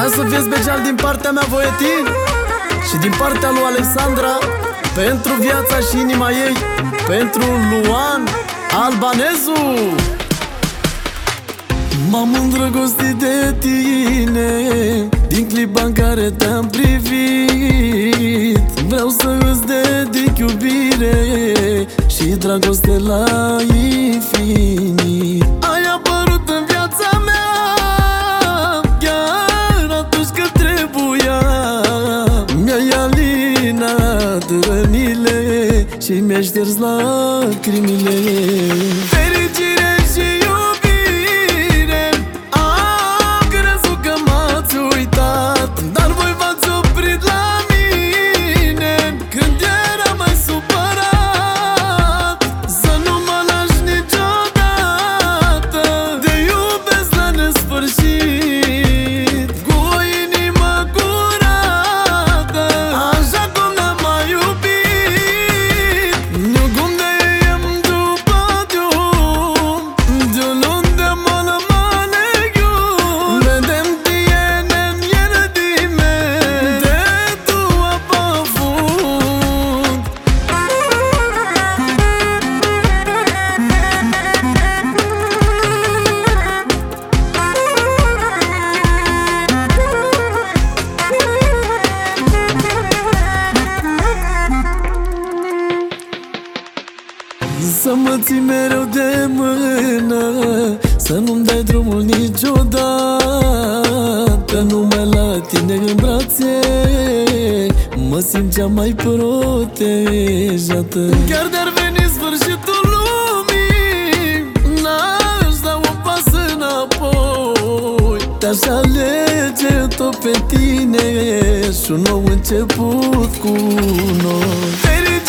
Hai să fie special din partea mea, Voietin, și din partea lui Alexandra, pentru viața și inima ei, pentru Luan Albanezu. M-am îndrăgostit de tine din clipa în care te-am privit. Vreau să îți dedic iubire și dragoste la infinit. Ai apărut în viața mea chiar atunci când trebuia. Mi-ai alinat rănile și mi-ai șters lacrimile. Fericire și iubire, am crezut că m-ați uitat, dar voi v-ați oprit la mine când eram mai supărat. Să nu mă lași niciodată, te iubesc la nesfârșit, cu o inimă curată, așa cum n-am mai iubit. Nu cum de jem după drum, dulun de mână mă legiun. Vedem tienen ierădime de tua păfund. Să mă ții mereu de mână, să nu-mi dai drumul niciodată. Numai la tine în brațe mă simt cea mai protejată. Chiar de-ar veni sfârșitul lumii, n-aș da un pas înapoi. Te-aș alege tot pe tine și un nou început cu noi.